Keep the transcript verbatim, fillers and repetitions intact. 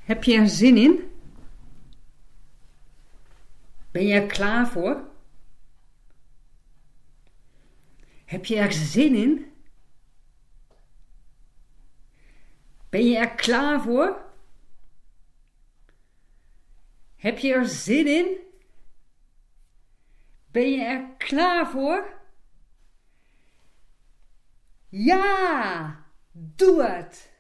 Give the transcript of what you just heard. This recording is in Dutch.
Heb je er zin in? Ben je er klaar voor? Heb je er zin in? Ben je er klaar voor? Heb je er zin in? Ben je er klaar voor? Ja, doe het!